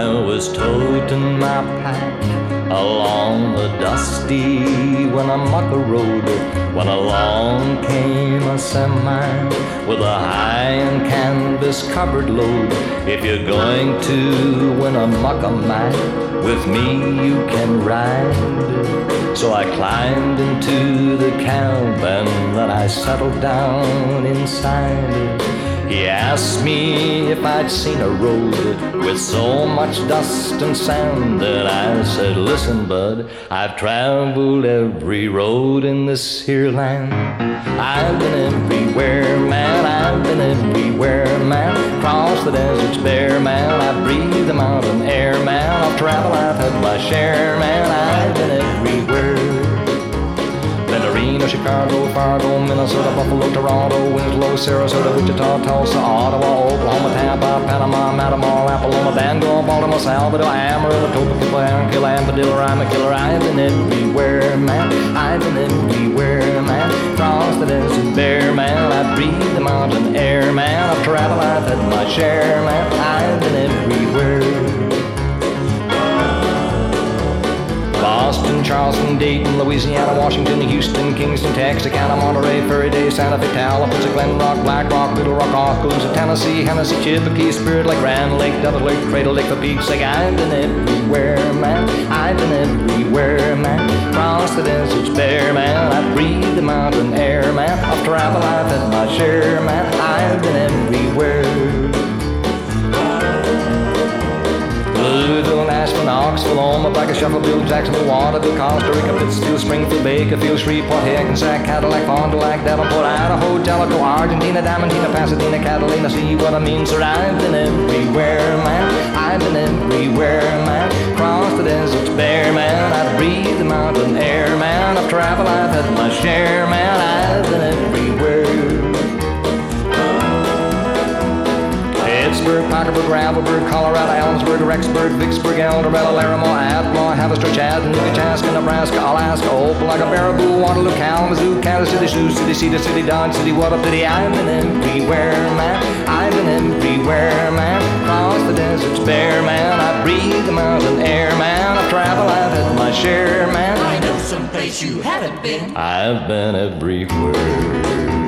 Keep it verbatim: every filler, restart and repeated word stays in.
I was toting my pack along the dusty Winnemucca road when along came a semi with a high and canvas covered load. If you're going to Winnemucca, man, with me you can ride. So I climbed into the cab and then I settled down inside. He asked me if I'd seen a road with so much dust and sand, and I said, listen, bud, I've traveled every road in this here land. I've been everywhere, man, I've been everywhere, man. Crossed the deserts bare, man, I've breathed the mountain air, man. I've traveled, I've had my share, man, I've been everywhere. Reno, Chicago, Fargo, Minnesota, Buffalo, Toronto, Winslow, Sarasota, Wichita, Tulsa, Ottawa, Oklahoma, Tampa, Panama, Matamor, Apollonia, Bangor, Baltimore, Salvador, Amarillo, Topeka, Anquil, Amadillo, I'm a killer. I've been everywhere, man. I've been everywhere, man. Crossed the desert bare, man. I breathe the mountain air, man. I've traveled, I've had my share, man. I've been everywhere. Boston, Charleston, Dayton, Louisiana, Washington, Houston, Kingston, Texarkana, Monterey, Furry Day, Santa Fe, Tallapoosa, Glen Rock, Black Rock, Little Rock, Oskaloosa, Tennessee, Hennessy, Chippewa, Spirit Lake, Grand Lake, Devil Lake, Cradle Lake, the Peaks Lake. I've been everywhere, man. I've been everywhere, man. Crossed the deserts bare, man. I breathe the mountain air, man. I've traveled, I've had my share, man. I've been everywhere. Louisville, Nashville, Knoxville, Omaha, Shuffleville, Jacksonville, Waterville, Costa Rica, Pittsfield, Springfield, Bakerfield, Shreveport, Hackensack, Cadillac, Fond du Lac, Davenport, Idaho, Jellicoe, Argentina, Diamantina, Pasadena, Catalina. See what I mean, sir? I've been everywhere, man. I've been everywhere, man. Crossed the deserts bare, man. I breathe the mountain air, man. I've traveled, I've had my share, man. I've been everywhere. Pittsburgh, Parkersburg, Gravelburg, Colorado, Ellensburg, Rexburg, Vicksburg, El Dorado, Laramie, Atmore, Haverstraw, Chattanooga, Chaska, Nebraska, Alaska, Opelika, Baraboo, Waterloo, Kalamazoo, Kansas City, Sioux City, Cedar City, Dodge City, what a pity. I've been everywhere, man. I've been everywhere, man. Crossed the deserts bare, man. I breathe the mountain air, man. I've traveled, I've had my share, man. I know someplace you haven't been. I've been everywhere.